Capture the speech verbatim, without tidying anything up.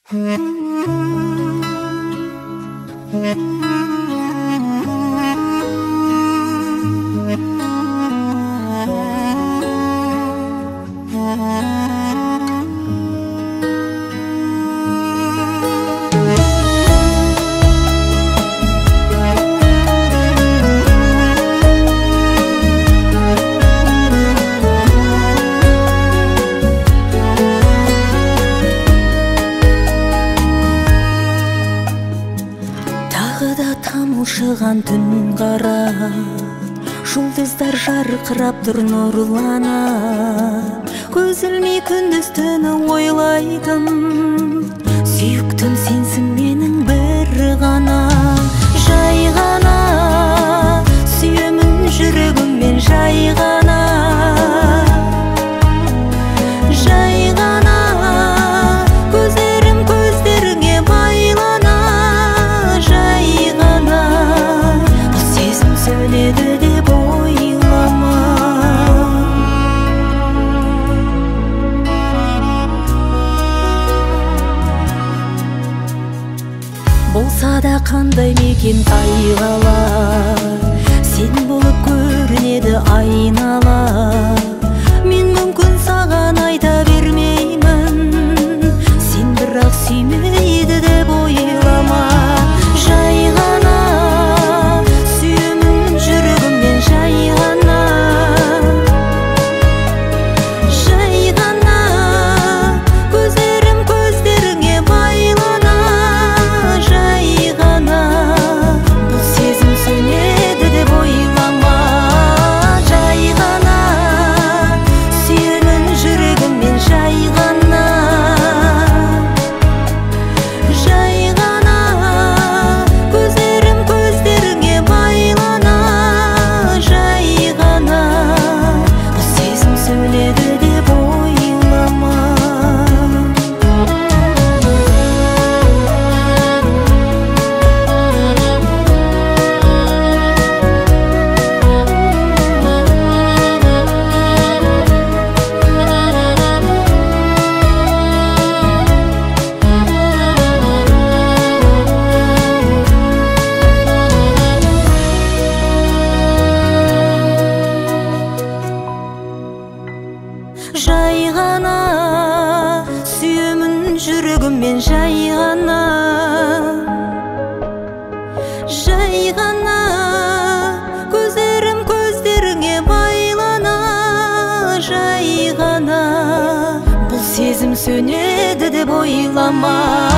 Тамылшыган түн кара, жұлдыздар жарқырап тұр нұрланып, көз ілмей күндіз түні ойлайтын, сүйіктім сенсің менің бір ғана, жай ғана сүйемін жүрегіммен, жай ғана, жай ғана көздерім көздеріңе байлана, жай ғана бұл сезім сөйледі деп ойлама. Болса да қандай мекен қайғалар, сен болып көрінеді айнала. Мен мүмкін саған айта бермеймін, сен бірақ сүймейді деп ойлама. Жай ғана сүйемін жүрегіммен, жай ғана, жай ғана көздерім көздеріңе байлана, жай ғана бұл сезім сөнеді деп ойлама. Жай ғана сүйемін жүрегіммен, жай ғана, жай ғана көздерім көздеріңе байлана, жай ғана бұл сезім сөйледі деп ойлама. Жай ғана сүйемін жүрегіммен, жай ғана, жай ғана көздерім көздеріңе байлана, жай ғана бұл сезім сөнеді деп ойлама.